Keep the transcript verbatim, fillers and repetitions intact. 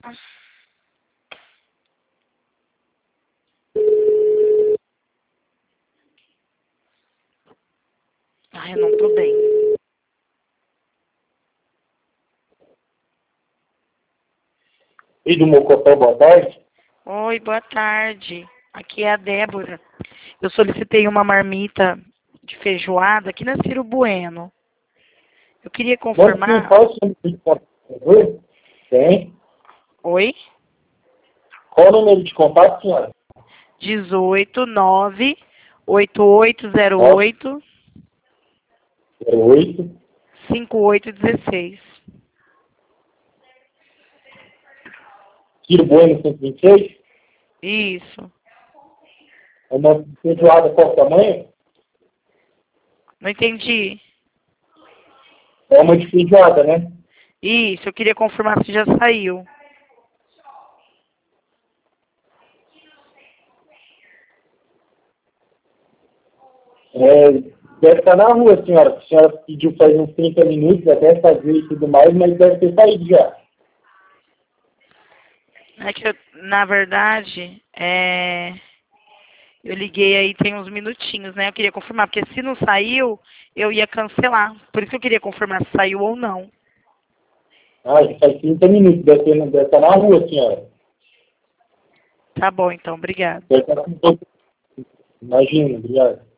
Ai, eu não tô bem. E do Mocotó, boa tarde. Oi, boa tarde. Aqui é a Débora. Eu solicitei uma marmita de feijoada aqui na Ciro Bueno. Eu queria Vamos sim, confirmar. qual o seu número de contato, por favor? Tem. Oi? Qual o número de contato, senhora? dezoito, nove, oito oito zero nove oito, zero oito. cinco oito um seis. Ciro Bueno cento e vinte e seis. Isso. É uma feijoada qual tamanho? Não entendi. É uma de feijoada, né? Isso, eu queria confirmar se já saiu. É, deve estar na rua, senhora. A senhora pediu faz uns trinta minutos até fazer e tudo mais, mas deve ter saído já. É que, eu, na verdade, é... eu liguei aí tem uns minutinhos, né? Eu queria confirmar, porque se não saiu, eu ia cancelar. Por isso que eu queria confirmar se saiu ou não. Ah, já faz trinta minutos. Deve, ter, deve estar na rua, senhora. Tá bom, então. Obrigada. Deve estar com... Imagina, obrigado.